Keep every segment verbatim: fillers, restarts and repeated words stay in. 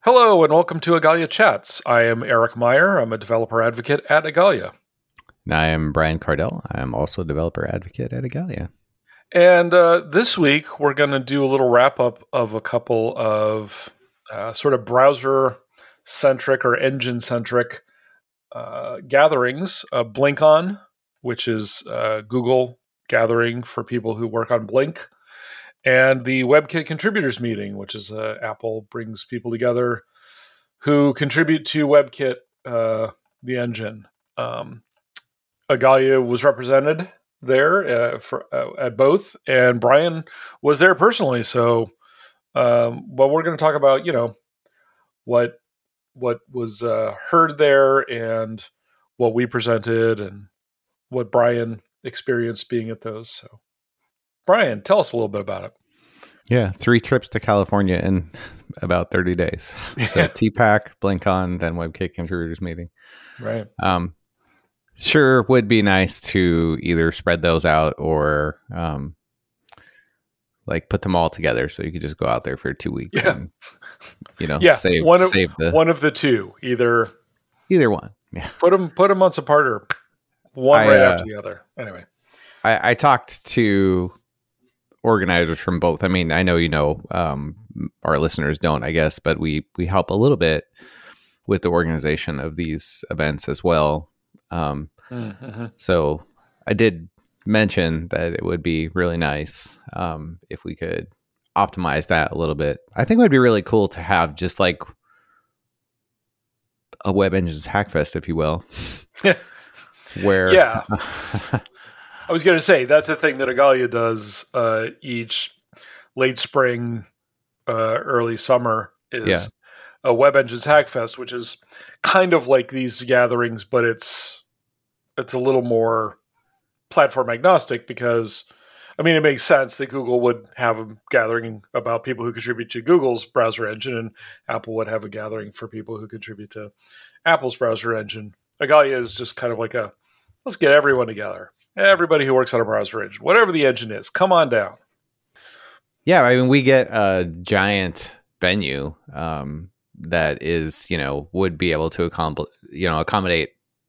Hello and welcome to Agalia Chats. I am Eric Meyer. I'm a developer advocate at Agalia. And I am Brian Cardell. I am also a developer advocate at Agalia. And uh, this week, we're going to do a little wrap-up of a couple of uh, sort of browser-centric or engine-centric uh, gatherings. Uh, BlinkOn, which is a Google gathering for people who work on Blink, and the WebKit Contributors Meeting, which is uh, Apple brings people together who contribute to WebKit, uh, the engine. Um, Agalia was represented there uh, for, uh, at both, and Brian was there personally. So, um, but we're going to talk about, you know, what what was uh, heard there and what we presented and what Brian experienced being at those. So, Brian, tell us a little bit about it. Yeah, three trips to California in about thirty days. So Yeah. T PAC, BlinkOn, then WebKit Contributors Meeting. Right. Um, sure would be nice to either spread those out or um, like put them all together so you could just go out there for two weeks Yeah. and, you know, Yeah, save, one of, save the... one of the two. Either Either one, yeah. put them, put them months apart or one I, right uh, after the other. Anyway. I, I talked to organizers from both. I mean, I know, you know, um, our listeners don't, I guess, but we, we help a little bit with the organization of these events as well. Um, Mm-hmm. so I did mention that it would be really nice um, if we could optimize that a little bit. I think it would be really cool to have just like a Web Engines Hackfest, if you will, where Yeah. I was going to say, that's a thing that Agalia does uh, each late spring, uh, early summer is Yeah. a Web Engines Hackfest, which is kind of like these gatherings, but it's it's a little more platform agnostic because, I mean, it makes sense that Google would have a gathering about people who contribute to Google's browser engine, and Apple would have a gathering for people who contribute to Apple's browser engine. Agalia is just kind of like a, let's get everyone together. Everybody who works on a browser engine, whatever the engine is, come on down. Yeah, I mean, we get a giant venue um, that is, you know, would be able to accompli- you know, accommodate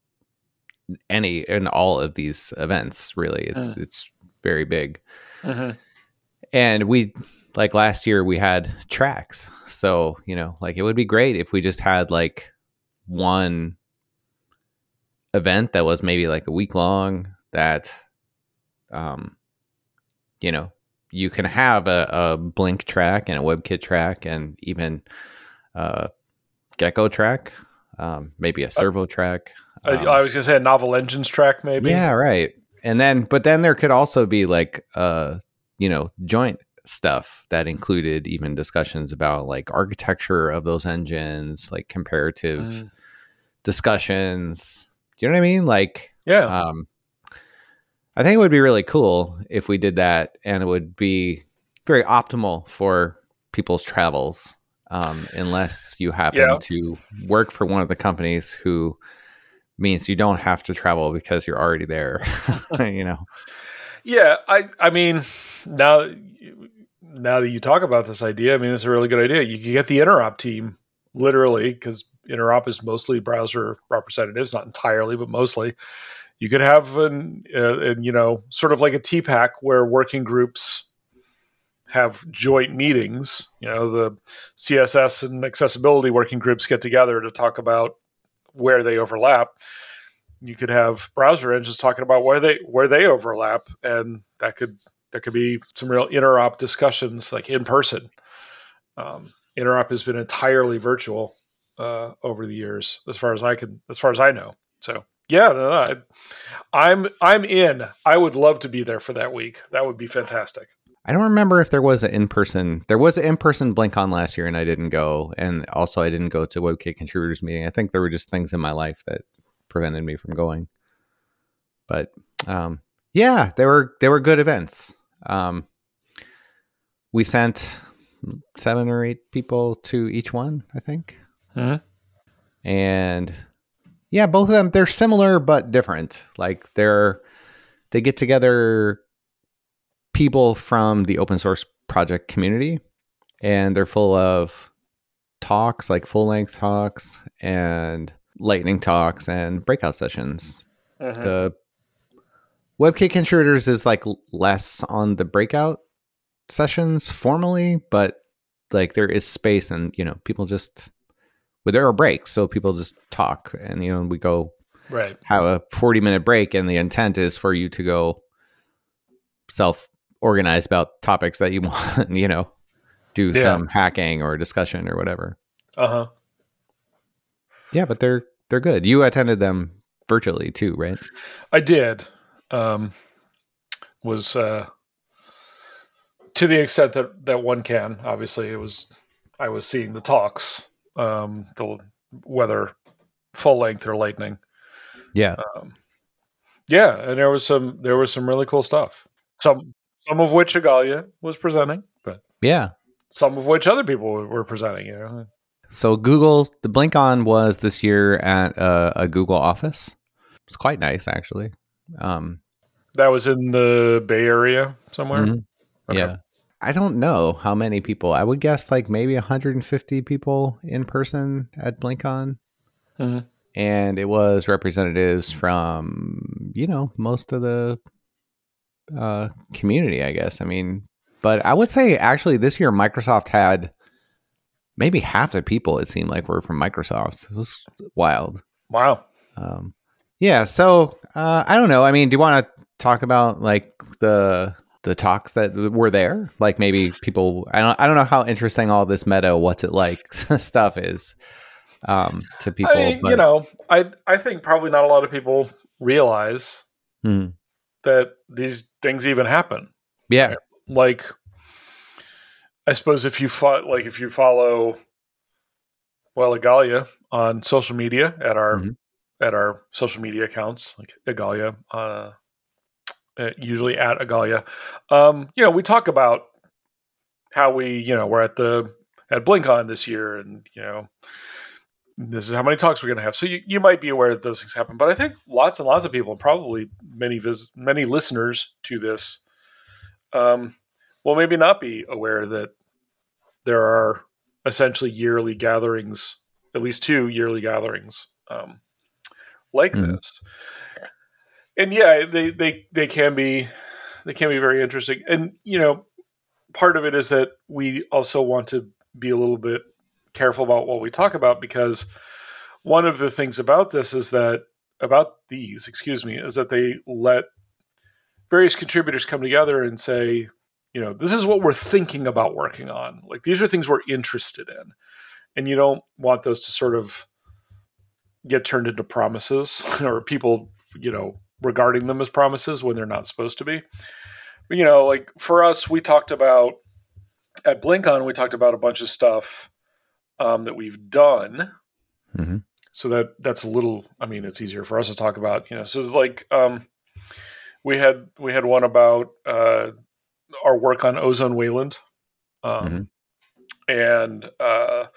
any and all of these events. Really, it's Mm. it's very big. Mm-hmm. And we, like last year, we had tracks. So, you know, like it would be great if we just had like one event that was maybe like a week long that, um, you know, you can have a, a Blink track and a WebKit track and even a Gecko track, um, maybe a Servo track. Um, I, I was going to say a novel engines track, maybe. Yeah, right. And then, but then there could also be like, uh, you know, joint stuff that included even discussions about like architecture of those engines, like comparative Mm. discussions. Do you know what I mean? Like, Yeah. um, I think it would be really cool if we did that, and it would be very optimal for people's travels, um, unless you happen Yeah. to work for one of the companies who means you don't have to travel because you're already there. You know? Yeah. I, I mean, now, now that you talk about this idea, I mean, it's a really good idea. You can get the Interop team, literally, because Interop is mostly browser representatives, not entirely, but mostly. You could have an, uh, an, you know, sort of like a T PAC where working groups have joint meetings. You know, the C S S and accessibility working groups get together to talk about where they overlap. You could have browser engines talking about where they where they overlap, and that could there could be some real interop discussions like in person. Um, interop has been entirely virtual uh, over the years, as far as I can, as far as I know. So yeah, no, no, I, I'm I'm in. I would love to be there for that week. That would be fantastic. I don't remember if there was an in-person, there was an in-person BlinkOn last year and I didn't go. And also I didn't go to WebKit Contributors Meeting. I think there were just things in my life that prevented me from going. But um, yeah, they were, they were good events. Um, we sent seven or eight people to each one, I think. Mm-hmm. And yeah, both of them, they're similar but different. Like they're, they get together people from the open source project community, and they're full of talks, like full length talks and lightning talks and breakout sessions. Mm-hmm. The WebKit contributors is like less on the breakout sessions formally, but like there is space and, you know, people just, well, there are breaks. So people just talk and, you know, we go right. have a forty minute break. And the intent is for you to go self organize about topics that you want, you know, do Yeah. some hacking or discussion or whatever. Uh-huh. Yeah, but they're, they're good. You attended them virtually too, right? I did. Um, was, uh, to the extent that, that one can, obviously it was, I was seeing the talks, um, the, whether full length or lightning. Yeah. Um, yeah. And there was some, there was some really cool stuff. Some, some of which Agalia was presenting, but yeah, some of which other people were presenting, you know? So Google, the BlinkOn was this year at uh, a Google office. It's quite nice, actually. Um, that was in the Bay Area somewhere? Mm-hmm. Okay. Yeah. I don't know how many people. I would guess like maybe one hundred fifty people in person at BlinkOn. Mm-hmm. And it was representatives from, you know, most of the uh, community, I guess. I mean, but I would say actually this year Microsoft had maybe half the people, it seemed like, were from Microsoft. It was wild. Wow. Um, yeah. So uh, I don't know. I mean, do you want to talk about like the the talks that were there? Like maybe people. I don't. I don't know how interesting all this meta, what's it like stuff is um, to people. I, but, you know, I I think probably not a lot of people realize hmm. that these things even happen. Yeah. Right? Like, I suppose if you fo- like if you follow, well, Agalia on social media at our mm-hmm. at our social media accounts, like Agalia, uh, usually at Agalia, um, you know, we talk about how we, you know, we're at the at BlinkOn this year, and you know, this is how many talks we're going to have. So you, you might be aware that those things happen, but I think lots and lots of people, probably many vis- many listeners to this, um, will maybe not be aware that there are essentially yearly gatherings, at least two yearly gatherings um, like mm. this. And yeah, they, they, they can be, they can be very interesting. And, you know, part of it is that we also want to be a little bit careful about what we talk about, because one of the things about this is that, about these, excuse me, is that they let various contributors come together and say, you know, this is what we're thinking about working on. Like, these are things we're interested in. And you don't want those to sort of get turned into promises or people, you know, regarding them as promises when they're not supposed to be. But, you know, like for us, we talked about, at BlinkOn, we talked about a bunch of stuff um, that we've done. Mm-hmm. So that that's a little, I mean, it's easier for us to talk about, you know, so it's like um, we had, we had one about uh, our work on Ozone Wayland. Um, mm-hmm. And uh,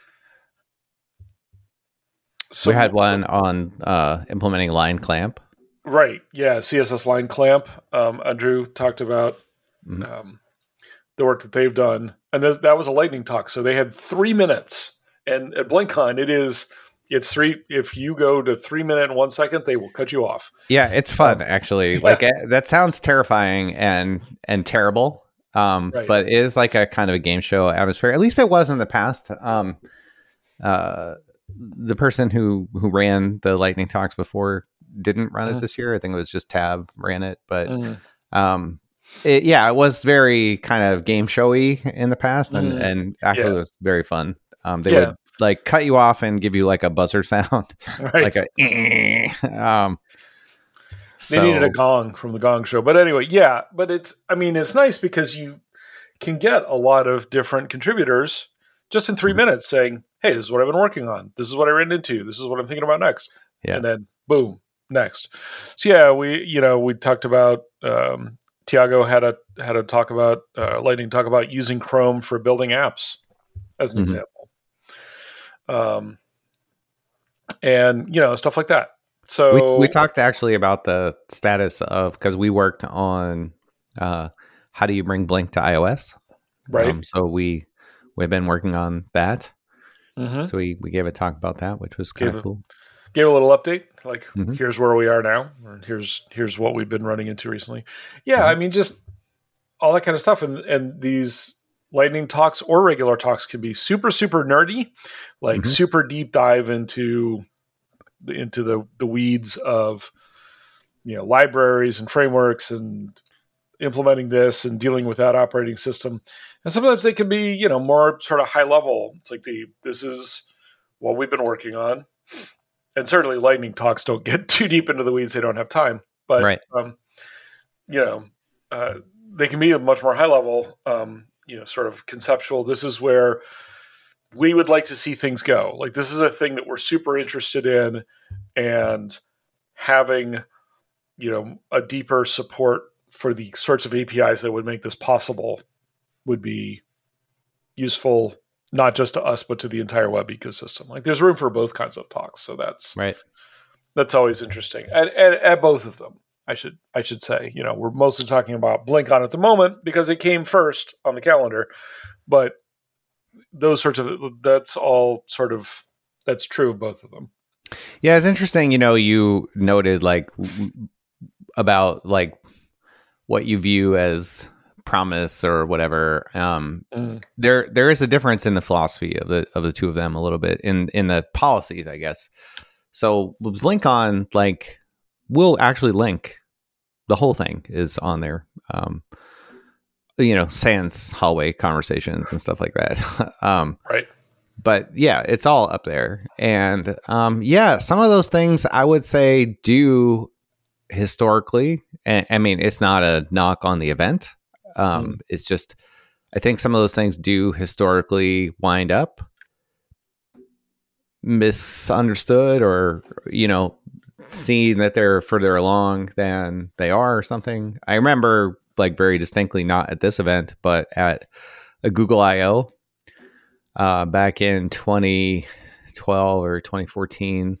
so we had one on uh, implementing line clamp. Right. Yeah. C S S line clamp. Um, Andrew talked about mm-hmm. um, the work that they've done. And this, that was a lightning talk. So they had three minutes. And at BlinkOn, it is, it's three. If you go to three minute and one second, they will cut you off. Yeah. It's fun, um, actually. Yeah. Like it, that sounds terrifying and, and terrible. Um, right. But it is like a kind of a game show atmosphere. At least it was in the past. Um, uh, the person who, who ran the lightning talks before didn't run mm-hmm. it this year. I think it was just Tab ran it, but mm-hmm. um, it, yeah, it was very kind of game showy in the past, and, mm-hmm. and actually yeah. it was very fun. Um, they yeah. would like cut you off and give you like a buzzer sound, right. like a. um, they so. needed a gong from the Gong Show, but anyway, yeah. But it's, I mean, it's nice because you can get a lot of different contributors just in three mm-hmm. minutes saying, "Hey, this is what I've been working on. This is what I ran into. This is what I'm thinking about next." Yeah, and then boom. Next. So yeah, we, you know, we talked about, um, Tiago had a, had a talk about, uh, Lightning talk about using Chrome for building apps as an mm-hmm. example. Um, and you know, stuff like that. So we, we talked actually about the status of, cause we worked on, uh, how do you bring Blink to iOS? Right. Um, so we, we've been working on that. Mm-hmm. So we, we gave a talk about that, which was kind of cool. Gave a little update, like mm-hmm. here's where we are now, or here's here's what we've been running into recently. Yeah, mm-hmm. I mean, just all that kind of stuff, and and these lightning talks or regular talks can be super super nerdy, like mm-hmm. super deep dive into the, into the the weeds of, you know, libraries and frameworks and implementing this and dealing with that operating system. And sometimes they can be, you know, more sort of high level. It's like the this is what we've been working on. And certainly lightning talks don't get too deep into the weeds. They don't have time. But, right. um, you know, uh, they can be a much more high level, um, you know, sort of conceptual. This is where we would like to see things go. Like, this is a thing that we're super interested in, and having, you know, a deeper support for the sorts of A P Is that would make this possible would be useful, not just to us, but to the entire web ecosystem. Like, there's room for both kinds of talks. So that's, right. That's always interesting. And at, at both of them, I should, I should say, you know, we're mostly talking about BlinkOn at the moment because it came first on the calendar, but those sorts of, that's all sort of, that's true of both of them. Yeah. It's interesting. You know, you noted like about like what you view as promise or whatever. Um, mm. There, there is a difference in the philosophy of the of the two of them a little bit in in the policies, I guess. So with BlinkOn, like, we'll actually link the whole thing is on there. Um, you know, sans hallway conversations and stuff like that. um, right. But yeah, it's all up there, and um, yeah, some of those things I would say do historically. And, I mean, it's not a knock on the event. Um, mm. It's just, I think some of those things do historically wind up misunderstood, or, you know, seen that they're further along than they are or something. I remember, like, very distinctly, not at this event, but at a Google I O uh, back in twenty twelve or twenty fourteen,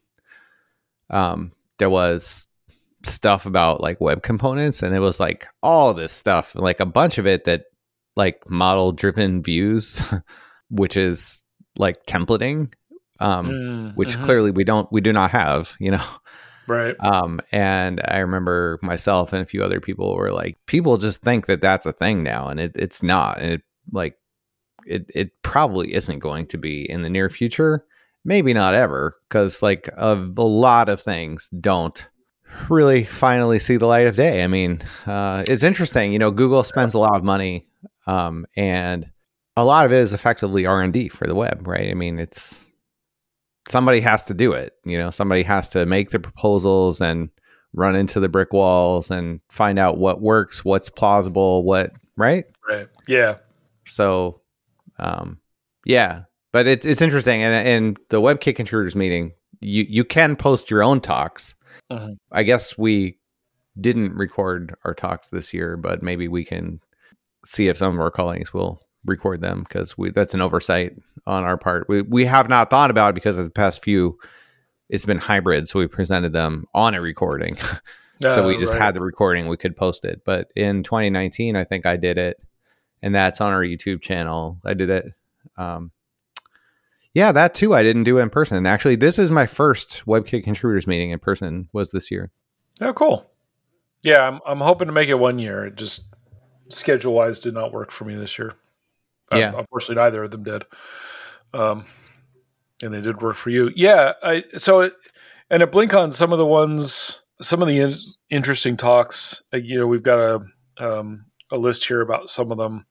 um, there was stuff about like web components, and it was like all this stuff, like a bunch of it that like model driven views, which is like templating, um, mm, which uh-huh. clearly we don't, we do not have, you know? Right. Um, and I remember myself and a few other people were like, people just think that that's a thing now, and it, it's not. And it like, it, it probably isn't going to be in the near future, maybe not ever. 'Cause like a, a lot of things don't really finally see the light of day. I mean, uh, it's interesting, you know, Google spends a lot of money, um, and a lot of it is effectively R and D for the web, right? I mean, it's, somebody has to do it, you know, somebody has to make the proposals and run into the brick walls and find out what works, what's plausible, what, right? Right. Yeah. So, um, yeah, but it, it's interesting. And in the WebKit contributors meeting, you, you can post your own talks. Uh-huh. I guess we didn't record our talks this year, but maybe we can see if some of our colleagues will record them, because we that's an oversight on our part. We we have not thought about it because of the past few, it's been hybrid, so we presented them on a recording. Uh, so we just right. had the recording, we could post it. But in twenty nineteen, I think I did it, and that's on our YouTube channel. I did it. Um, yeah, that too, I didn't do in person. Actually, this is my first WebKit contributors meeting in person, was this year. Oh, cool. Yeah, I'm I'm hoping to make it one year. It just schedule-wise did not work for me this year. Yeah. Um, unfortunately, neither of them did. Um, and they did work for you. Yeah. I, so, it, and at BlinkOn, some of the ones, some of the in, interesting talks, uh, you know, we've got a, um, a list here about some of them.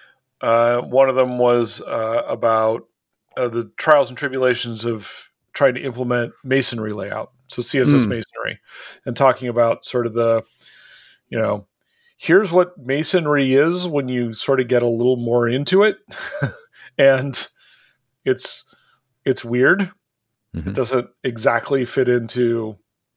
Uh, one of them was uh, about uh, the trials and tribulations of trying to implement masonry layout. So C S S mm. masonry, and talking about sort of the, you know, here's what masonry is when you sort of get a little more into it. And it's it's weird. Mm-hmm. It doesn't exactly fit into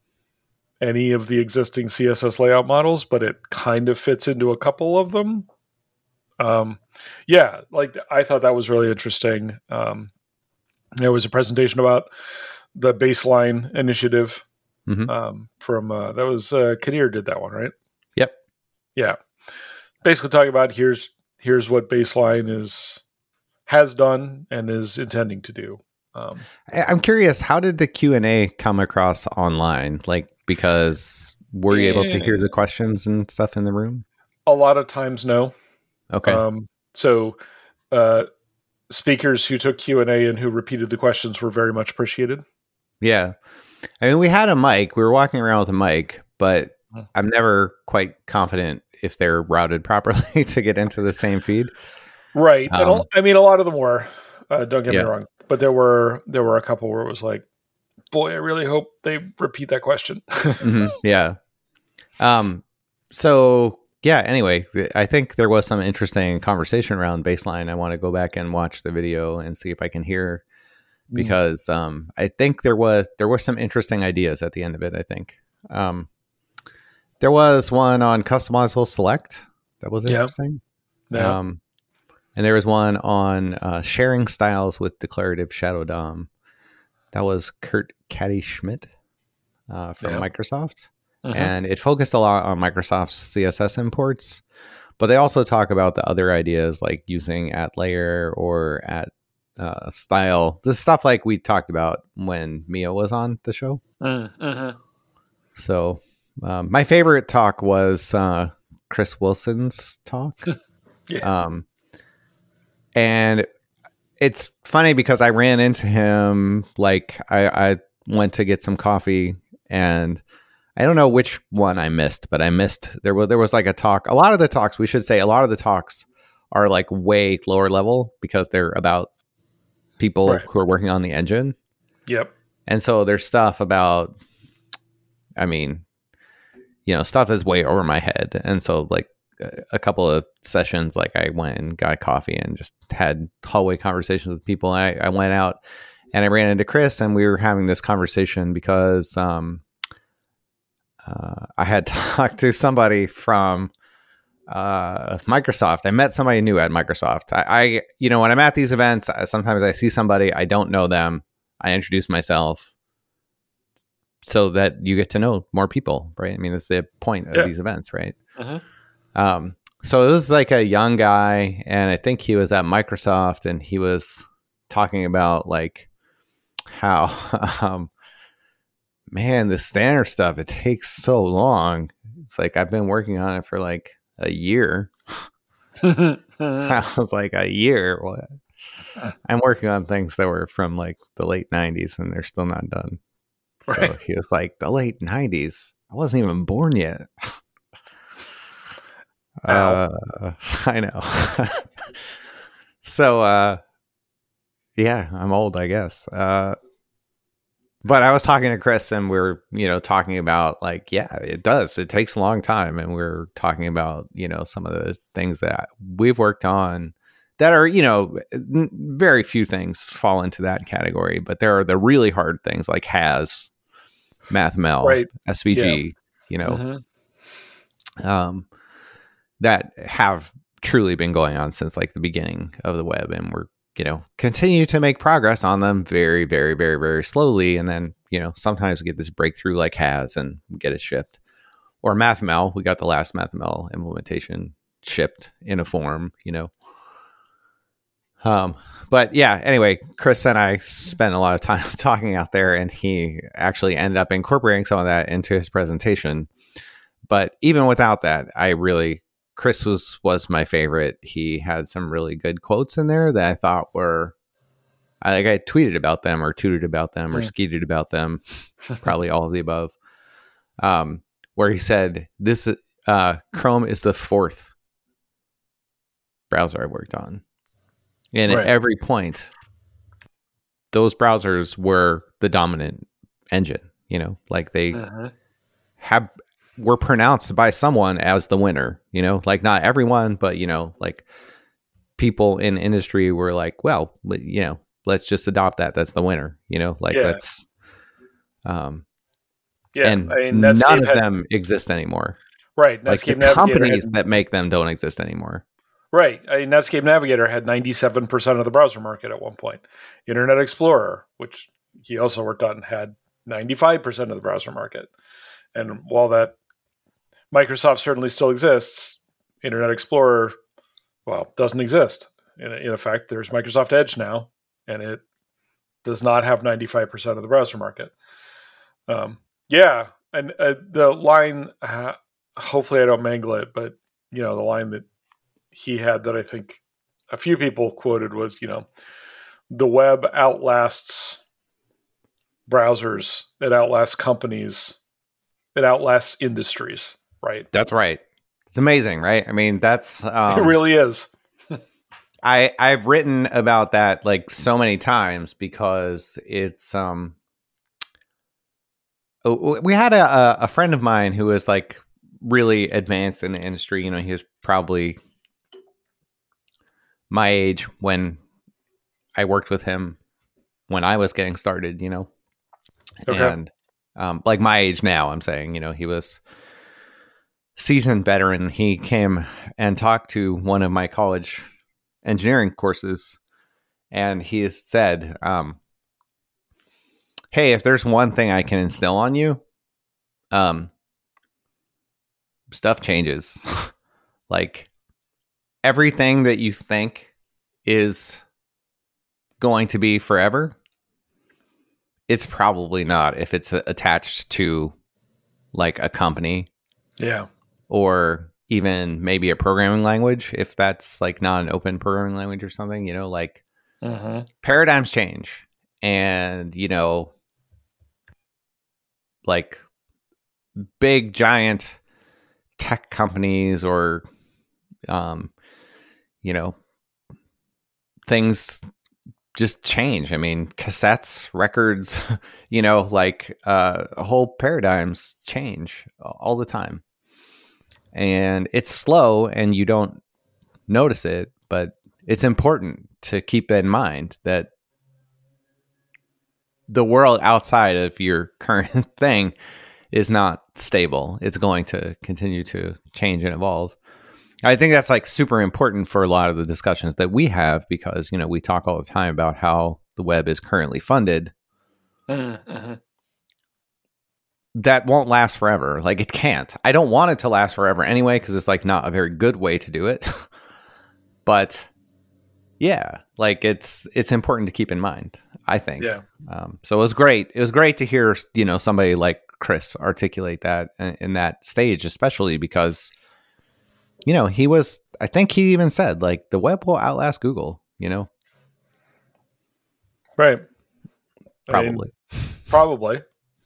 any of the existing C S S layout models, but it kind of fits into a couple of them. Um, yeah, like I thought that was really interesting. Um, there was a presentation about the baseline initiative mm-hmm. um, from, uh, that was, uh, Kadir did that one, right? Yep. Yeah. Basically talking about here's here's what baseline is has done and is intending to do. Um, I- I'm curious, how did the Q and A come across online? Like, because were you able to hear the questions and stuff in the room? a lot of times, no. Okay. Um, so uh, speakers who took Q and A and who repeated the questions were very much appreciated. Yeah. I mean, we had a mic. We were walking around with a mic, but Mhm. I'm never quite confident if they're routed properly to get into the same feed. Right. and Um, a- I mean, a lot of them were. Uh, don't get Yeah. me wrong, but there were there were a couple where it was like, boy, I really hope they repeat that question. mhm, yeah. Um, so yeah, anyway, I think there was some interesting conversation around baseline. I want to go back and watch the video and see if I can hear, because um, I think there was there were some interesting ideas at the end of it. I think um, there was one on customizable select that was Yeah. interesting. Yeah. Um, and there was one on uh, sharing styles with declarative shadow D O M. That was Kurt Caddy Schmidt uh, from Yeah. Microsoft. Mhm. And it focused a lot on Microsoft's C S S imports, but they also talk about the other ideas like using at layer or at uh, style, the stuff like we talked about when Mia was on the show. Mhm. So um, my favorite talk was uh, Chris Wilson's talk. Yeah. Um, and it's funny because I ran into him, like I, I went to get some coffee, and I don't know which one I missed, but I missed, there was, there was like a talk. A lot of the talks, we should say a lot of the talks are like way lower level because they're about people Right. who are working on the engine. Yep. And so there's stuff about, I mean, you know, stuff that's way over my head. And so like a couple of sessions, like I went and got coffee and just had hallway conversations with people. I, I went out and I ran into Chris, and we were having this conversation because um, uh, I had talked to somebody from uh, Microsoft. I met somebody new at Microsoft. I, I, you know, when I'm at these events, sometimes I see somebody, I don't know them. I introduce myself so that you get to know more people, right? I mean, that's the point of Yeah. these events, right? Mhm. Um, so it was like a young guy, and I think he was at Microsoft, and he was talking about like how, um, man, the standard stuff, it takes so long. It's like, I've been working on it for like a year. I was like, a year? What? I'm working on things that were from like the late nineties, and they're still not done. So Right. he was like, the late nineties? I wasn't even born yet. Ow. Uh, I know. So, uh, yeah, I'm old, I guess. Uh, but I was talking to Chris, and we are, you know, talking about like, yeah, it does. It takes a long time. And we are talking about, you know, some of the things that we've worked on that are, you know, n- very few things fall into that category, but there are the really hard things like H A S, MathML, Right. S V G, Yeah. you know, Mhm. um, that have truly been going on since like the beginning of the web, and we're, you know, continue to make progress on them very, very, very, very slowly. And then, you know, sometimes we get this breakthrough like H A S and get it shipped. Or MathML, we got the last MathML implementation shipped in a form, you know. Um, but yeah, anyway, Chris and I spent a lot of time talking out there, and he actually ended up incorporating some of that into his presentation. But even without that, I really, Chris was was my favorite. He had some really good quotes in there that I thought were, I like I tweeted about them or tooted about them or Mm. skeeted about them, probably all of the above. Um, where he said, "This uh, Chrome is the fourth browser I worked on, and Right. at every point, those browsers were the dominant engine. You know, like they Mhm. have." Were pronounced by someone as the winner, you know, like not everyone, but, you know, like people in industry were like, well, you know, let's just adopt that. That's the winner, you know, like Yeah. let's, um, Yeah. and I mean, none Netscape of had them exist anymore. right. Like the Netscape Navigator companies had that make them don't exist anymore. right. I mean, Netscape Navigator had ninety-seven percent of the browser market at one point. Internet Explorer, which he also worked on, had ninety-five percent of the browser market. And while that Microsoft certainly still exists, Internet Explorer, well, doesn't exist. In, in effect, there's Microsoft Edge now, and it does not have ninety-five percent of the browser market. Um, yeah, and uh, the line, uh, hopefully I don't mangle it, but you know, the line that he had that I think a few people quoted was, you know, the web outlasts browsers, it outlasts companies, it outlasts industries, right? That's right. It's amazing, right? I mean, that's um, it really is. I I've written about that like so many times because it's um we had a a friend of mine who was like really advanced in the industry. You know, he was probably my age when I worked with him when I was getting started, you know. Okay. And um like my age now, I'm saying, you know, he was seasoned veteran. He came and talked to one of my college engineering courses, and he has said, um, hey, if there's one thing I can instill on you, um, stuff changes. Like everything that you think is going to be forever, it's probably not if it's attached to like a company. Yeah. Or even maybe a programming language, if that's like not an open programming language or something, you know, like mm-hmm. paradigms change. And, you know, like big giant tech companies or, um, you know, things just change. I mean, cassettes, records, you know, like uh, whole paradigms change all the time. And it's slow and you don't notice it, but it's important to keep in mind that the world outside of your current thing is not stable. It's going to continue to change and evolve. I think that's like super important for a lot of the discussions that we have because, you know, we talk all the time about how the web is currently funded. Mm-hmm. That won't last forever. Like it can't. I don't want it to last forever anyway, because it's like not a very good way to do it. But yeah, like it's it's important to keep in mind, I think. Yeah. Um, so it was great. It was great to hear, you know, somebody like Chris articulate that in, in that stage, especially because, you know, he was, I think he even said like the web will outlast Google, you know? Right. Probably. I mean, probably.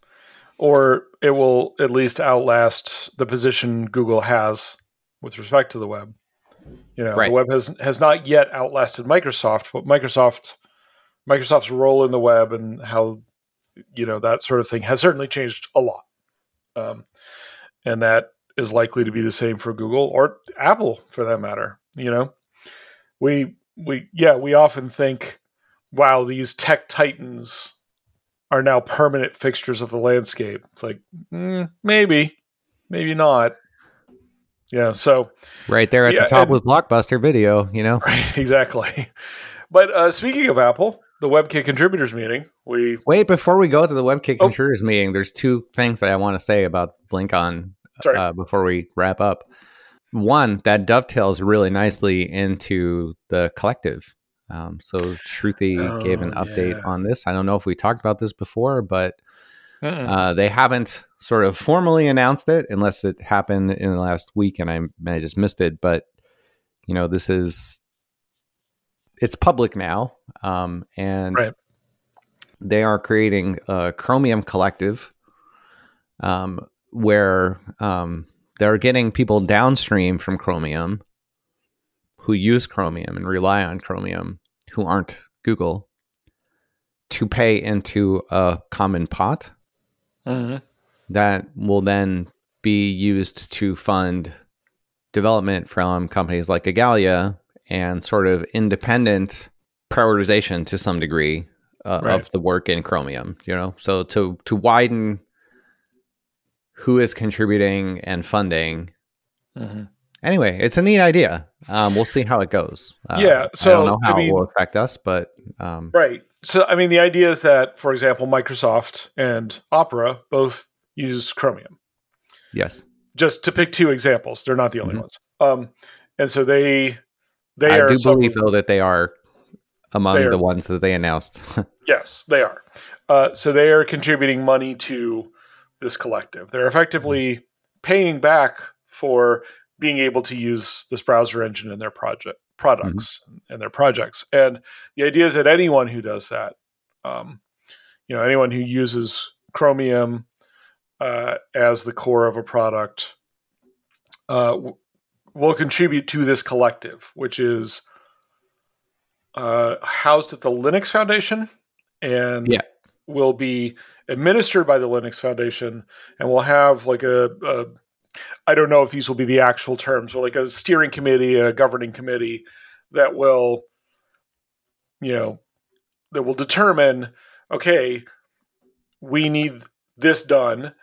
Or it will at least outlast the position Google has with respect to the web. You know, right. The web has has not yet outlasted Microsoft, but Microsoft Microsoft's role in the web and how, you know, that sort of thing has certainly changed a lot. Um, and that is likely to be the same for Google or Apple for that matter. You know, we we yeah, we often think, wow, these tech titans are now permanent fixtures of the landscape. It's like, mm, maybe, maybe not. Yeah, so right there at yeah, the top and, with Blockbuster Video, you know? Right, exactly. But uh, speaking of Apple, the WebKit contributors meeting, we wait before we go to the WebKit oh. contributors meeting. There's two things that I want to say about BlinkOn uh, before we wrap up. One, that dovetails really nicely into the collective. Um, so Shruti oh, gave an update yeah. on this. I don't know if we talked about this before, but uh, they haven't sort of formally announced it unless it happened in the last week and I may have just missed it. But, you know, this is, it's public now. Um, and right. they are creating a Chromium collective um, where um, they're getting people downstream from Chromium who use Chromium and rely on Chromium, who aren't Google, to pay into a common pot mm-hmm. that will then be used to fund development from companies like Igalia and sort of independent prioritization to some degree uh, right. of the work in Chromium, you know? So to to widen who is contributing and funding. Mm-hmm. Anyway, it's a neat idea. Um, we'll see how it goes. Uh, yeah. So I don't know how I mean, it will affect us, but um, right. So I mean, the idea is that, for example, Microsoft and Opera both use Chromium. Yes. Just to pick two examples, they're not the only mm-hmm. ones. Um, and so they they I are. do believe though that they are among are, the ones that they announced. Yes, they are. Uh, so they are contributing money to this collective. They're effectively paying back for being able to use this browser engine in their project products mm-hmm. and their projects. And the idea is that anyone who does that, um, you know, anyone who uses Chromium uh, as the core of a product uh, w- will contribute to this collective, which is uh, housed at the Linux Foundation and yeah. will be administered by the Linux Foundation, and will have like a, a I don't know if these will be the actual terms, but like a steering committee, a governing committee that will, you know, that will determine, okay, we need this done,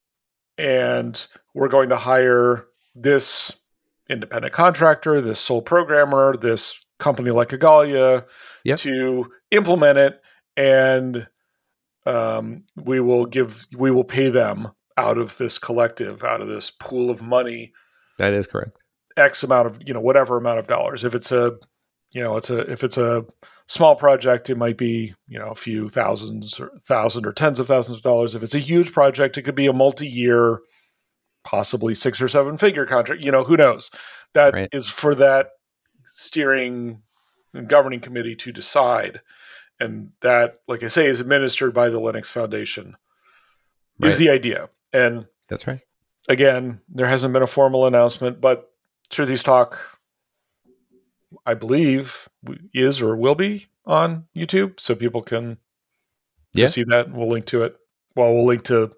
and we're going to hire this independent contractor, this sole programmer, this company like Igalia yep. to implement it, and um, we will give, we will pay them out of this collective, out of this pool of money. That is correct. X amount of, you know, whatever amount of dollars. If it's a, you know, it's a, if it's a small project, it might be, you know, a few thousands or thousand or tens of thousands of dollars. If it's a huge project, it could be a multi-year, possibly six or seven figure contract, you know, who knows? That right. is for that steering and governing committee to decide. And that, like I say, is administered by the Linux Foundation, right. is the idea. And that's right. Again, there hasn't been a formal announcement, but Truthy's Talk, I believe, is or will be on YouTube, so people can yeah. see that. We'll link to it. Well, we'll link to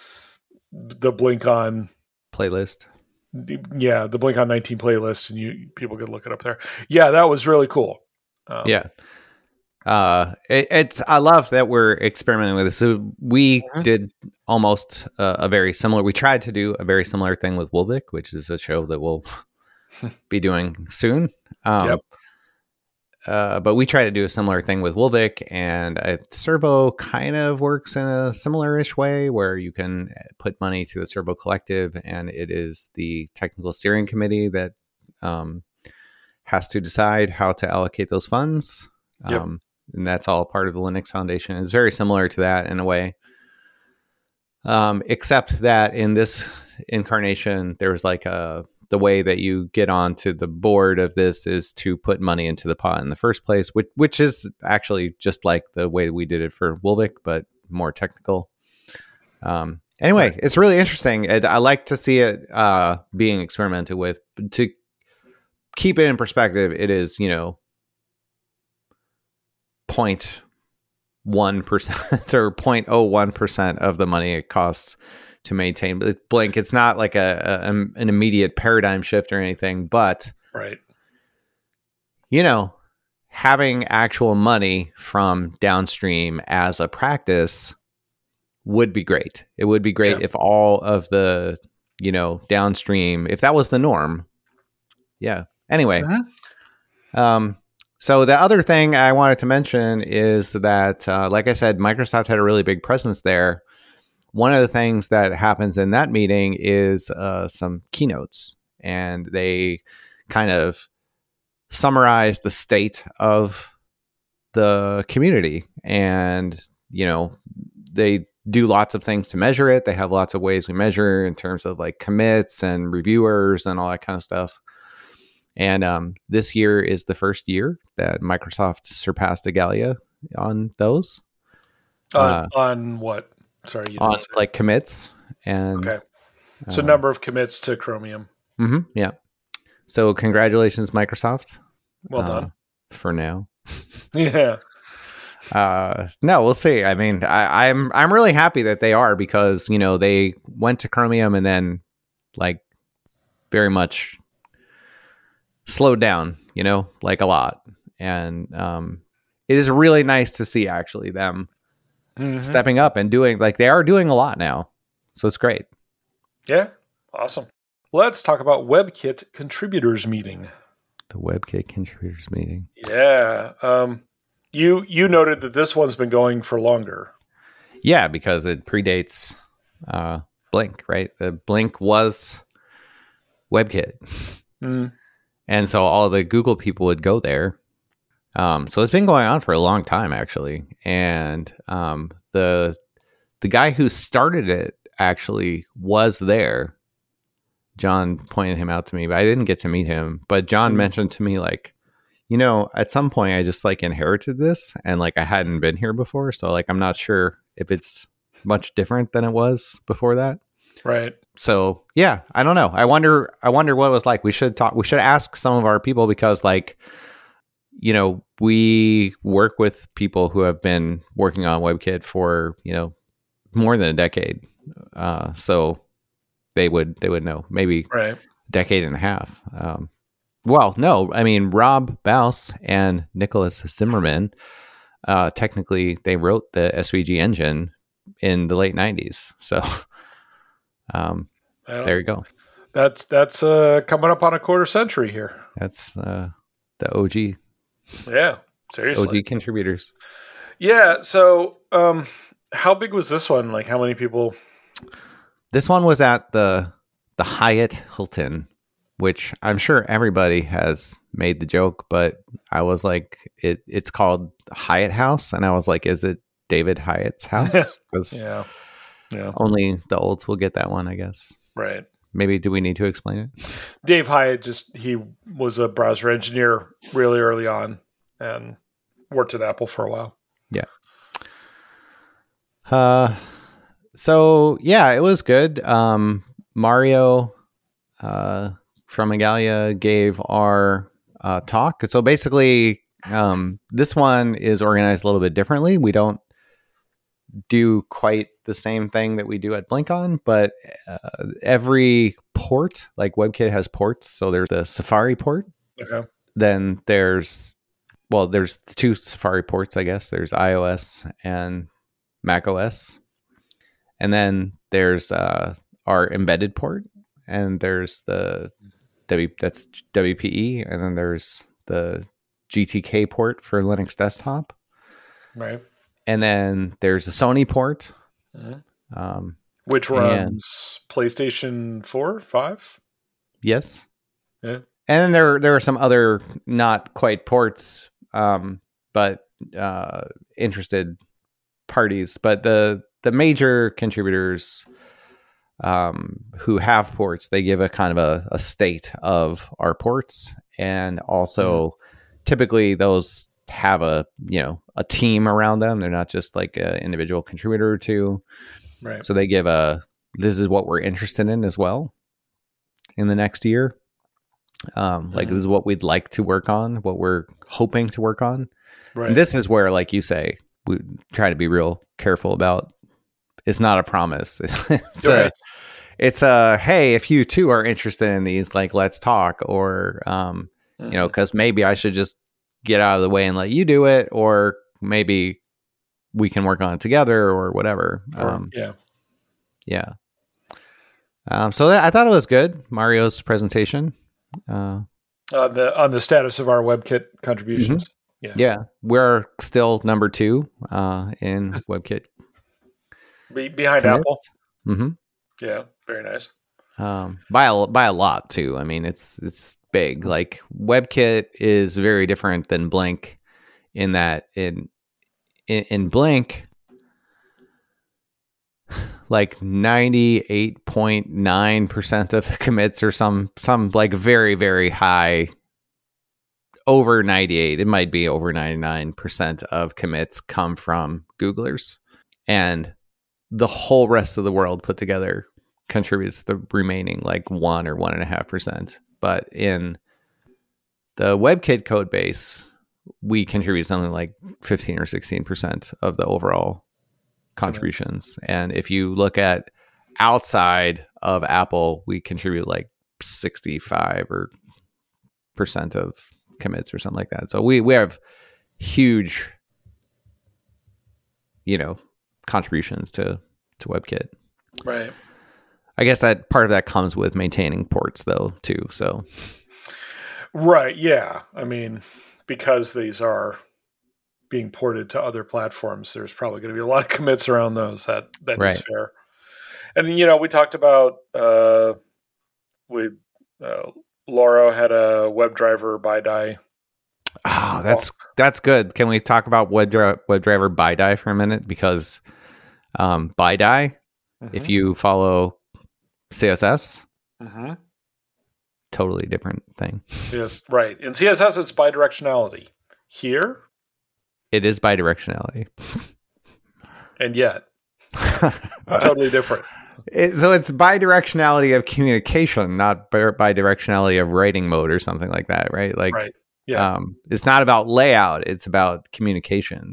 the Blink On playlist. Yeah, the Blink On nineteen playlist, and you people can look it up there. Yeah, that was really cool. Um, yeah. Uh, it, it's, I love that we're experimenting with this. So we mm-hmm. did almost uh, a very similar, we tried to do a very similar thing with Wolvik, which is a show that we'll be doing soon. Um, yep. uh, but we tried to do a similar thing with Wolvik, and uh, Servo kind of works in a similar-ish way where you can put money to the Servo Collective, and it is the technical steering committee that um, has to decide how to allocate those funds. Yep. Um, and that's all part of the Linux Foundation. It's very similar to that in a way. Um, except that in this incarnation, there's like a, the way that you get onto the board of this is to put money into the pot in the first place, which, which is actually just like the way we did it for Wolvik, but more technical. Um, anyway, right. It's really interesting. It, I like to see it uh, being experimented with. To keep it in perspective, it is, you know, zero point one percent or zero point zero one percent of the money it costs to maintain Blink. It's not like a, a an immediate paradigm shift or anything, but right, you know, having actual money from downstream as a practice would be great. It would be great yeah. if all of the, you know, downstream, if that was the norm. Yeah. Anyway, uh-huh. um. So the other thing I wanted to mention is that, uh, like I said, Microsoft had a really big presence there. One of the things that happens in that meeting is uh, some keynotes, and they kind of summarize the state of the community. And, you know, they do lots of things to measure it. They have lots of ways we measure in terms of like commits and reviewers and all that kind of stuff. And um, this year is the first year that Microsoft surpassed Igalia on those. On, uh, on what? Sorry, you on like commits and okay. So uh, number of commits to Chromium. Mm-hmm, yeah. So congratulations, Microsoft. Well done. Uh, for now. yeah. Uh, no, we'll see. I mean, I, I'm I'm really happy that they are, because you know they went to Chromium and then like very much slowed down, you know, like a lot. And um, it is really nice to see actually them mm-hmm. stepping up and doing, like they are doing a lot now. So it's great. Yeah. Awesome. Let's talk about WebKit contributors meeting. The WebKit contributors meeting. Yeah. Um, you, you noted that this one's been going for longer. Yeah, because it predates uh, Blink, right? The Blink was WebKit. Mm. And so all the Google people would go there. Um, so it's been going on for a long time, actually. And um, the the guy who started it actually was there. John pointed him out to me, but I didn't get to meet him. But John mm-hmm. mentioned to me, like, you know, at some point I just like inherited this, and like I hadn't been here before, so like I'm not sure if it's much different than it was before that. Right. So yeah, I don't know. I wonder. I wonder what it was like. We should talk. We should ask some of our people, because like, you know, we work with people who have been working on WebKit for, you know, more than a decade. Uh, so they would they would know, maybe right. a decade and a half. Um, well, no, I mean, Rob Baus and Nicholas Zimmerman, uh, technically they wrote the S V G engine in the late nineties. So um, there you go. That's that's uh, coming up on a quarter century here. That's uh, the O G. Yeah, seriously. O G contributors. Yeah. So, um, how big was this one? Like, how many people? This one was at the the Hyatt Hilton, which I'm sure everybody has made the joke, but I was like, it it's called Hyatt House, and I was like, is it David Hyatt's house? yeah, yeah. Only the olds will get that one, I guess. Right. Maybe do we need to explain it? Dave Hyatt, just he was a browser engineer really early on and worked at Apple for a while. Yeah. Uh, so yeah, it was good. Um, Mario uh, from Igalia gave our uh, talk. So basically, um, this one is organized a little bit differently. We don't do quite the same thing that we do at BlinkOn, but uh, every port, like WebKit has ports. So there's the Safari port. Okay. Then there's, well, there's two Safari ports, I guess. There's iOS and macOS. And then there's uh, our embedded port, and there's the W, that's W P E, and then there's the G T K port for Linux desktop. Right. And then there's a Sony port. Mm-hmm. Um, Which runs and, PlayStation four, five? Yes. Yeah. And then there, there are some other not quite ports, um, but uh, interested parties. But the, the major contributors um, who have ports, they give a kind of a, a state of our ports. And also mm-hmm. typically those have a, you know, a team around them. They're not just like an individual contributor or two. Right. So they give a, this is what we're interested in as well in the next year. Um, like mm-hmm. this is what we'd like to work on, what we're hoping to work on. Right. And this is where, like you say, we try to be real careful about, it's not a promise. it's right. a, it's a, hey, if you too are interested in these, like, let's talk, or, um, mm-hmm. you know, cause maybe I should just get out of the way and let you do it, or maybe we can work on it together, or whatever. Or, um, yeah. Yeah. Um, so that, I thought it was good. Mario's presentation. Uh, uh, the, on the status of our WebKit contributions. Mm-hmm. Yeah. Yeah. We're still number two, uh, in WebKit. Be- behind commits. Apple. Mm-hmm. Yeah. Very nice. Um, by a, by a lot too. I mean, it's, it's big. Like WebKit is very different than Blink in that in, in, in Blink, like ninety-eight point nine percent of the commits are some, some like very, very high, over ninety-eight. It might be over ninety-nine percent of commits come from Googlers, and the whole rest of the world put together contributes the remaining like one or one and a half percent. But in the WebKit code base, we contribute something like fifteen or sixteen percent of the overall contributions. And if you look at outside of Apple, we contribute like sixty-five or percent of commits or something like that. So we, we have huge, you know, contributions to, to WebKit. Right. I guess that part of that comes with maintaining ports though, too. So. Right. Yeah. I mean, because these are being ported to other platforms, there's probably going to be a lot of commits around those. That that right. is fair. And, you know, we talked about, uh, we, uh, Laura had a WebDriver BiDi Oh, that's that's good. Can we talk about WebDriver, WebDriver BiDi for a minute? Because um, BiDi, Mm-hmm. if you follow C S S, mm-hmm. totally different thing. Yes, right. In C S S, it's bidirectionality. Here, it is bidirectionality, and yet totally different. It, so it's bidirectionality of communication, not bidirectionality of writing mode or something like that, right? Like, right. Yeah. Um, it's not about layout; it's about communication.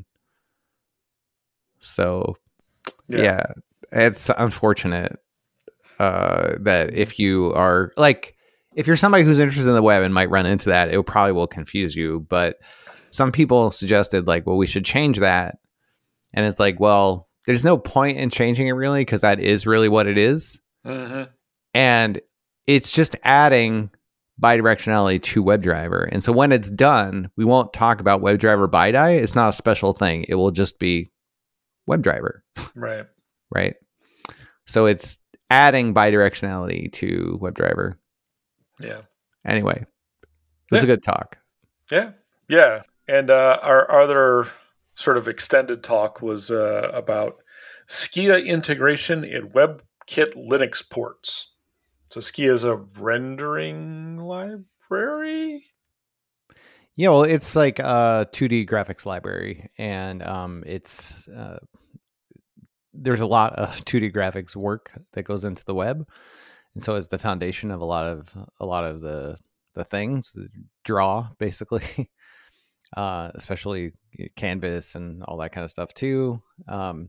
So, yeah, yeah it's unfortunate uh, that if you are like, if you're somebody who's interested in the web and might run into that, it probably will confuse you. But some people suggested like, well, we should change that, and it's like, well, there's no point in changing it really because that is really what it is, mm-hmm. and it's just adding bidirectionality to WebDriver. And so when it's done, we won't talk about WebDriver BiDi. It's not a special thing. It will just be WebDriver. Right. Right. So it's adding bidirectionality to WebDriver. Yeah. Anyway, it was yeah. a good talk. Yeah. Yeah. And uh, our, our other sort of extended talk was uh, about Skia integration in WebKit Linux ports. So Skia is a rendering library? Yeah, well, it's like a two D graphics library, and um, it's uh, there's a lot of two D graphics work that goes into the web, and so it's the foundation of a lot of a lot of the the things, the draw basically, uh, especially Canvas and all that kind of stuff too. Um,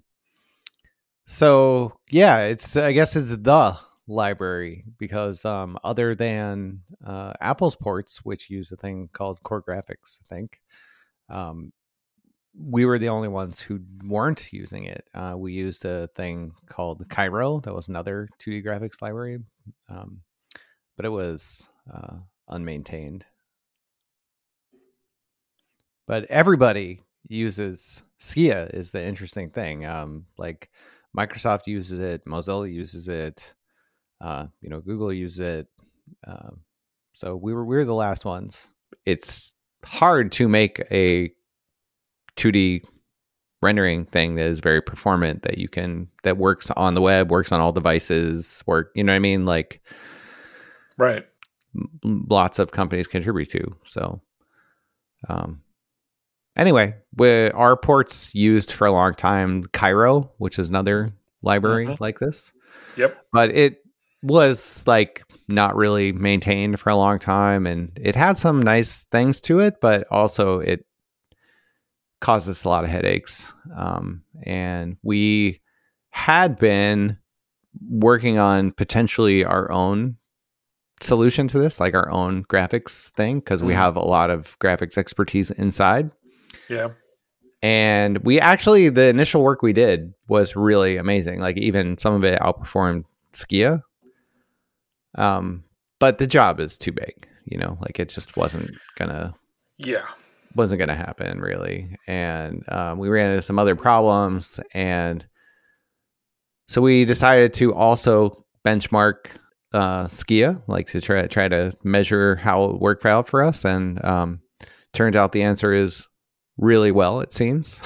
so yeah, it's I guess it's the library because um, other than uh, Apple's ports, which use a thing called Core Graphics, I think, um, we were the only ones who weren't using it. Uh, we used a thing called Cairo. That was another two D graphics library, um, but it was uh, unmaintained. But everybody uses Skia is the interesting thing. Um, like Microsoft uses it, Mozilla uses it. Uh, you know, Google uses it. Um, so we were we were the last ones. It's hard to make a two D rendering thing that is very performant that you can that works on the web, works on all devices, work. You know what I mean? Like, right. M- lots of companies contribute to. So, um, anyway, we, our ports used for a long time Cairo, which is another library mm-hmm. like this. Yep. But it was like not really maintained for a long time, and it had some nice things to it, but also it caused us a lot of headaches. Um, and we had been working on potentially our own solution to this, like our own graphics thing, because mm-hmm. we have a lot of graphics expertise inside. Yeah. And we actually, the initial work we did was really amazing. Like even some of it outperformed Skia. Um, but the job is too big, you know, like it just wasn't gonna, yeah, wasn't gonna happen really. And um, we ran into some other problems, and so we decided to also benchmark uh, Skia, like to try try to measure how it worked out for us. And um, turns out the answer is really well, it seems.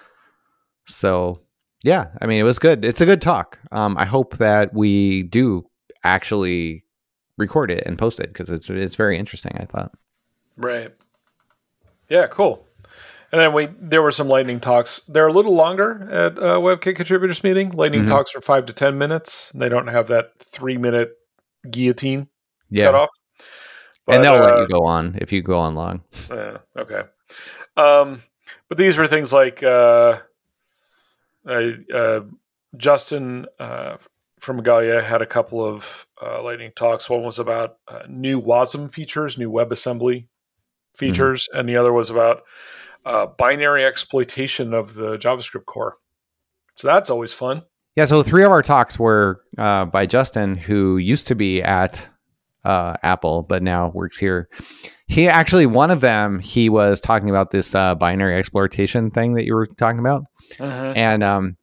So yeah, I mean, it was good. It's a good talk. Um, I hope that we do actually record it and post it because it's it's very interesting, I thought. Right. Yeah, cool. And then we there were some lightning talks. They're a little longer at uh, WebKit contributors meeting. Lightning mm-hmm. talks are five to ten minutes. And they don't have that three minute guillotine yeah. cut off. But, and they'll uh, let you go on if you go on long. Uh, okay. Um, but these were things like uh, uh, uh, Justin uh, from Galia had a couple of uh, lightning talks. One was about uh, new WASM features, new WebAssembly features, mm-hmm. and the other was about uh, binary exploitation of the JavaScript core. So that's always fun. Yeah, so three of our talks were uh, by Justin, who used to be at uh, Apple, but now works here. He actually, one of them, he was talking about this uh, binary exploitation thing that you were talking about. Uh-huh. And um,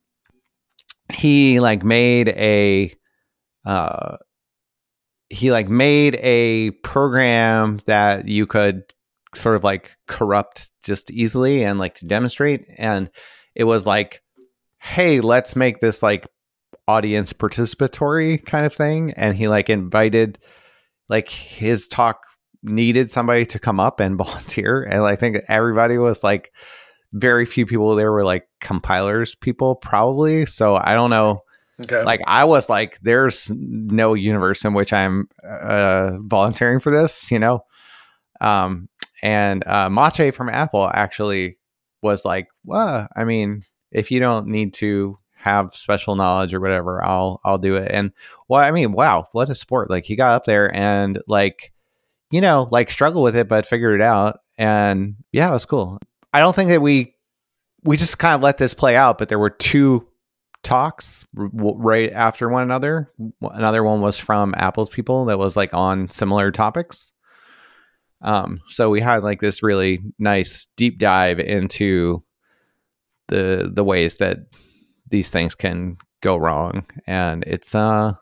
he like made a, uh, he like made a program that you could sort of like corrupt just easily and like to demonstrate. And it was like, hey, let's make this like audience participatory kind of thing. And he like invited, like his talk needed somebody to come up and volunteer. And I think everybody was like, very few people there were like compilers people probably. So I don't know. Okay. Like I was like, there's no universe in which I'm uh, volunteering for this, you know? Um, and uh, Mache from Apple actually was like, well, I mean, if you don't need to have special knowledge or whatever, I'll, I'll do it. And well, I mean, wow, what a sport. Like he got up there and like, you know, like struggled with it, but figured it out. And yeah, it was cool. I don't think that we, we just kind of let this play out, but there were two talks r- right after one another. Another one was from Apple's people that was like on similar topics. Um, so we had like this really nice deep dive into the the ways that these things can go wrong, and it's uh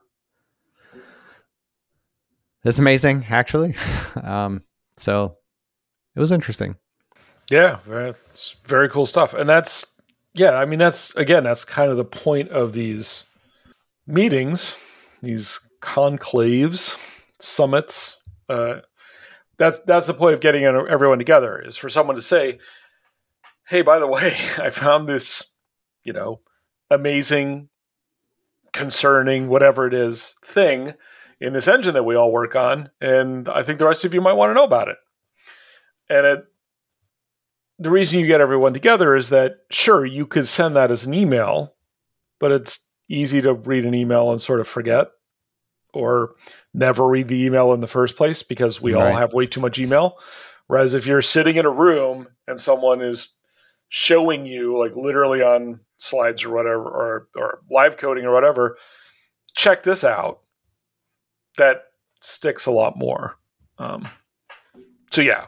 it's amazing actually. um, so it was interesting. Yeah, it's very cool stuff, and that's yeah. I mean, that's again, that's kind of the point of these meetings, these conclaves, summits. Uh, That's that's the point of getting everyone together, is for someone to say, hey, by the way, I found this, you know, amazing, concerning, whatever it is, thing in this engine that we all work on, and I think the rest of you might want to know about it. And it, the reason you get everyone together is that, sure, you could send that as an email, but it's easy to read an email and sort of forget, or never read the email in the first place because we right. all have way too much email. Whereas if you're sitting in a room and someone is showing you, like literally on slides or whatever, or, or live coding or whatever, check this out, that sticks a lot more. Um, so yeah.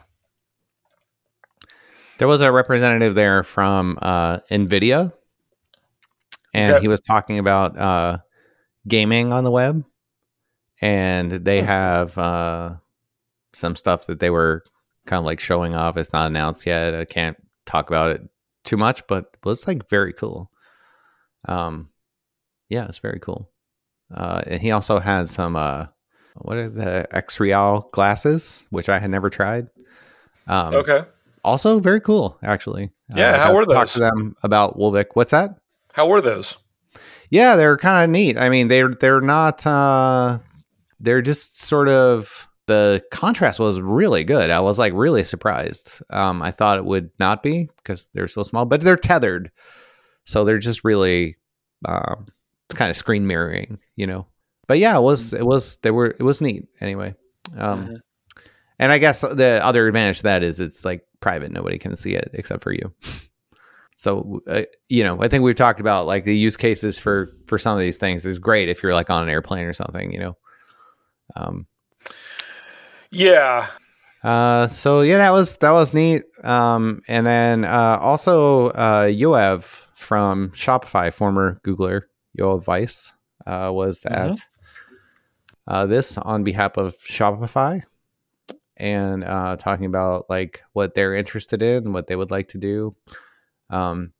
There was a representative there from uh, NVIDIA, and okay. he was talking about uh, gaming on the web. And they have uh, some stuff that they were kind of like showing off. It's not announced yet. I can't talk about it too much, but it was like very cool. Um, yeah, it's very cool. Uh, and he also had some, uh, what are the X-Real glasses, which I had never tried. Um, okay. Also very cool, actually. Yeah, uh, how were those? Talk to them about Wolvik. What's that? How were those? Yeah, they're kind of neat. I mean, they're they're not. Uh, They're just sort of, the contrast was really good. I was like really surprised. Um, I thought it would not be because they're so small, but they're tethered. So they're just really um, kind of screen mirroring, you know. But yeah, it was, it was, they were, it was neat anyway. Um, mm-hmm. And I guess the other advantage to that is it's like private. Nobody can see it except for you. So, uh, you know, I think we've talked about like the use cases for, for some of these things is great if you're like on an airplane or something, you know. Um, yeah. Uh, so yeah, that was, that was neat. Um, and then, uh, also, uh, Yoav from Shopify, former Googler, Yoav Weiss, uh, was mm-hmm. at, uh, this on behalf of Shopify and, uh, talking about like what they're interested in, what they would like to do. Um,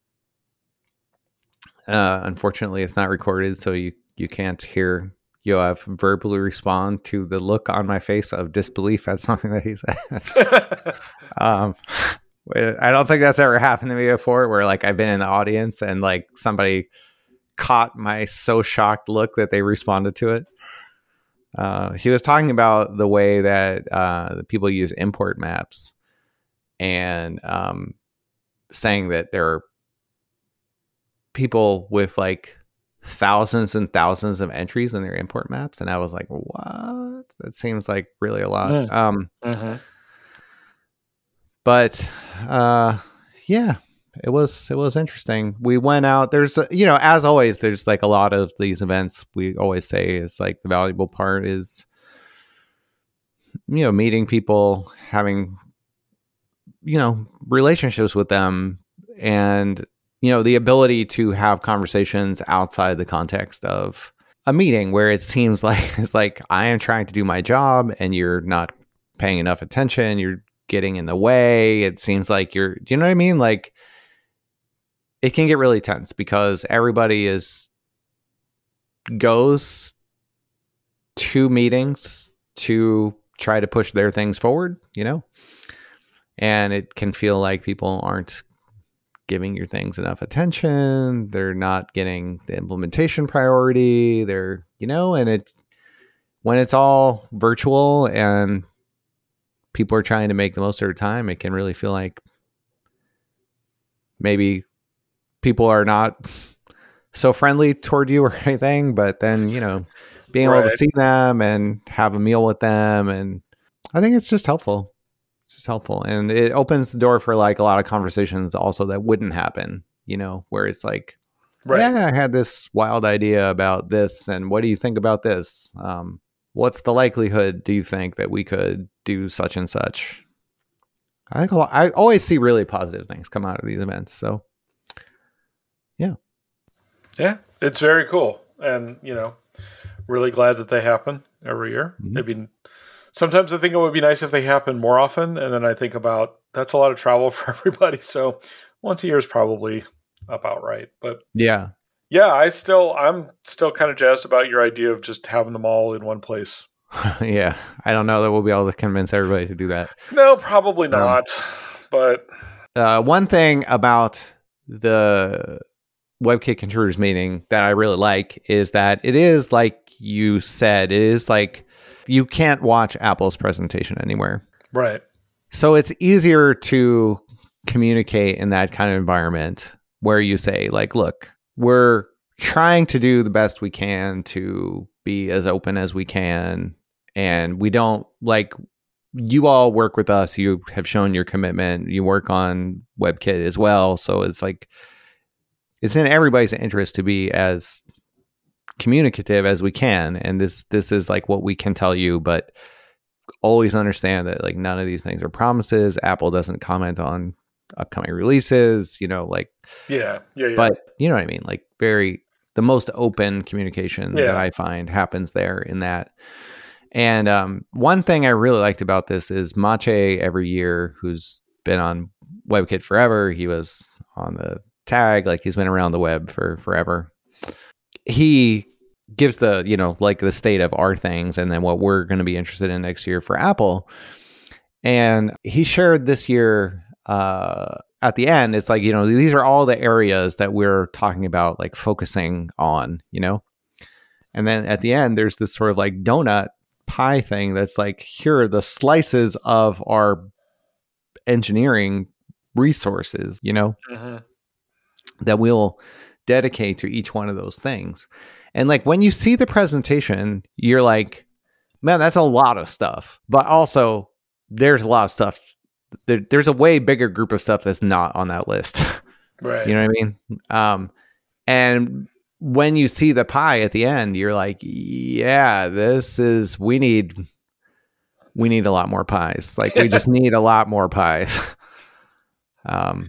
uh, unfortunately it's not recorded, so you, you can't hear Yoav verbally respond to the look on my face of disbelief at something that he said. um, I don't think that's ever happened to me before, where like I've been in the audience and like somebody caught my so shocked look that they responded to it. Uh, he was talking about the way that uh, the people use import maps and um, saying that there are people with like thousands and thousands of entries in their import maps, and I was like, what? That seems like really a lot. Mm. Um, mm-hmm. But uh, yeah, it was it was interesting. We went out. There's you know, as always, there's like a lot of these events. We always say is like the valuable part is you know meeting people, having you know relationships with them, and you know, the ability to have conversations outside the context of a meeting where it seems like it's like I am trying to do my job and you're not paying enough attention. You're getting in the way. It seems like you're, do you know what I mean? Like, it can get really tense because everybody is goes to meetings to try to push their things forward, you know? And it can feel like people aren't giving your things enough attention. They're not getting the implementation priority. They're, you know, and it, when it's all virtual and people are trying to make the most of their time, it can really feel like maybe people are not so friendly toward you or anything, but then, you know, being able right. to see them and have a meal with them. And I think it's just helpful. It's just helpful. And it opens the door for like a lot of conversations also that wouldn't happen, you know, where it's like, right. yeah, I had this wild idea about this. And what do you think about this? Um, what's the likelihood, do you think, that we could do such and such? I think a lot, I always see really positive things come out of these events. So, yeah. Yeah, it's very cool. And, you know, really glad that they happen every year. Mm-hmm. I mean, sometimes I think it would be nice if they happen more often. And then I think about, that's a lot of travel for everybody. So once a year is probably about right. But yeah. Yeah, I still, I'm still kind of jazzed about your idea of just having them all in one place. Yeah. I don't know that we'll be able to convince everybody to do that. No, probably not. Um, but uh, one thing about the WebKit contributors meeting that I really like is that it is, like you said, it is like you can't watch Apple's presentation anywhere. Right. So it's easier to communicate in that kind of environment where you say, like, look, we're trying to do the best we can to be as open as we can. And we don't, like, you all work with us. You have shown your commitment. You work on WebKit as well. So it's like, it's in everybody's interest to be as communicative as we can. And this, this is like what we can tell you, but always understand that like none of these things are promises. Apple doesn't comment on upcoming releases, you know, like, yeah, yeah, yeah. But you know what I mean? Like very, the most open communication yeah. that I find happens there in that. And um, one thing I really liked about this is Maciej every year, who's been on WebKit forever. He was on the tag, like he's been around the web for forever. He gives the, you know, like the state of our things and then what we're going to be interested in next year for Apple. And he shared this year uh, at the end, it's like, you know, these are all the areas that we're talking about, like focusing on, you know? And then at the end, there's this sort of like donut pie thing that's like, here are the slices of our engineering resources, you know, mm-hmm. that we'll dedicate to each one of those things. And like when you see the presentation, you're like, man, that's a lot of stuff. But also, there's a lot of stuff. There, there's a way bigger group of stuff that's not on that list. Right. You know what I mean? Um, and when you see the pie at the end, you're like, yeah, this is, we need, we need a lot more pies. Like we just need a lot more pies. Um,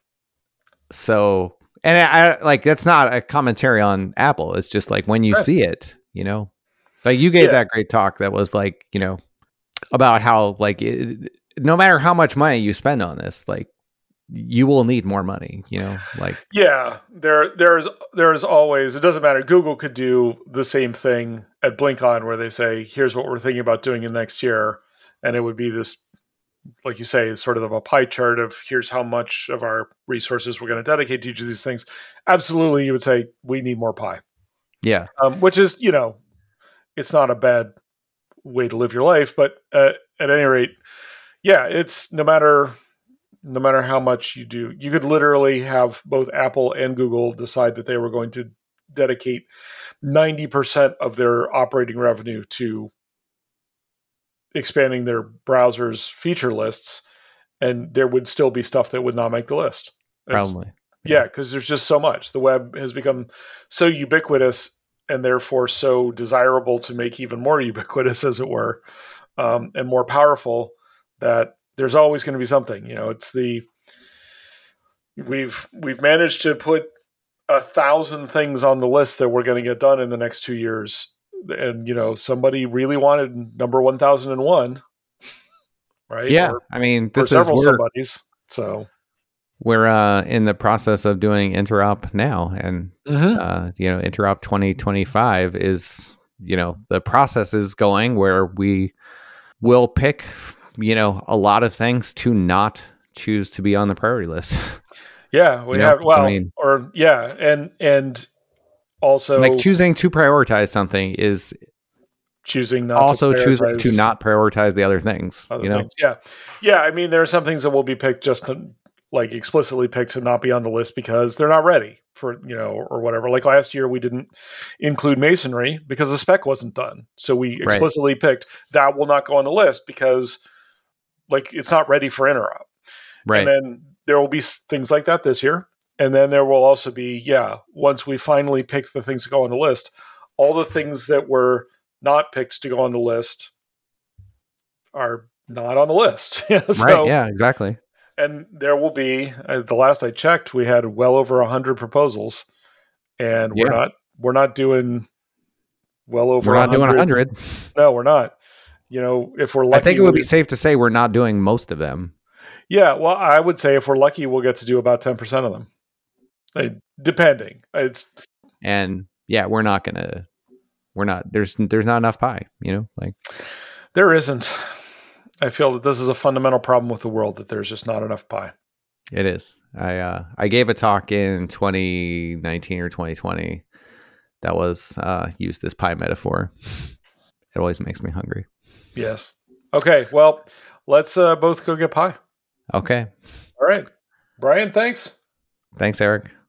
so, and I, I like, that's not a commentary on Apple. It's just like when you right. see it, you know, like you gave yeah. that great talk that was like, you know, about how like, it, no matter how much money you spend on this, like you will need more money, you know, like, yeah, there, there's, there's always, it doesn't matter. Google could do the same thing at BlinkOn where they say, here's what we're thinking about doing in next year. And it would be this, like you say, sort of a pie chart of here's how much of our resources we're going to dedicate to each of these things. Absolutely. You would say we need more pie. Yeah. Um, which is, you know, it's not a bad way to live your life, but uh, at any rate, yeah, it's no matter, no matter how much you do, you could literally have both Apple and Google decide that they were going to dedicate ninety percent of their operating revenue to expanding their browser's feature lists, and there would still be stuff that would not make the list. It's, Probably. Yeah, because there's just so much. The web has become so ubiquitous and therefore so desirable to make even more ubiquitous, as it were, um, and more powerful, that there's always going to be something. You know, it's the we've we've managed to put a thousand things on the list that we're going to get done in the next two years. And, you know, somebody really wanted number one thousand one. right? Yeah, Or, I mean, or this is several we're, somebodies. So we're uh, in the process of doing interop now, and Mhm. uh, you know, interop twenty twenty-five is, you know, the process is going where we will pick, you know, a lot of things to not choose to be on the priority list. yeah, we You know, have well, I mean, or yeah, and and also like choosing to prioritize something is choosing not also to choosing to prioritize not prioritize the other things. other You know, things. Yeah, yeah. I mean, there are some things that will be picked just to like explicitly picked to not be on the list because they're not ready for you know or whatever. Like last year, we didn't include masonry because the spec wasn't done, so we Right. explicitly picked that will not go on the list because like it's not ready for interop. right? And then there will be s- things like that this year. And then there will also be, yeah, once we finally pick the things to go on the list, all the things that were not picked to go on the list are not on the list. so, Right? Yeah, exactly. and there will be, uh, the last I checked, we had well over a hundred proposals, and we're Yeah, not, we're not doing well over we're a not doing a hundred. hundred. No, we're not. You know, if we're I lucky, think it would we- be safe to say we're not doing most of them. yeah. Well, I would say if we're lucky, we'll get to do about ten percent of them. Uh, depending, it's And yeah, we're not gonna. We're not. There's there's not enough pie. You know, like there isn't. I feel that this is a fundamental problem with the world that there's just not enough pie. it is. I uh, I gave a talk in twenty nineteen or twenty twenty that was uh, used this pie metaphor. It always makes me hungry. Yes. Okay. Well, let's uh, both go get pie. Okay. All right. Brian, thanks. Thanks, Eric.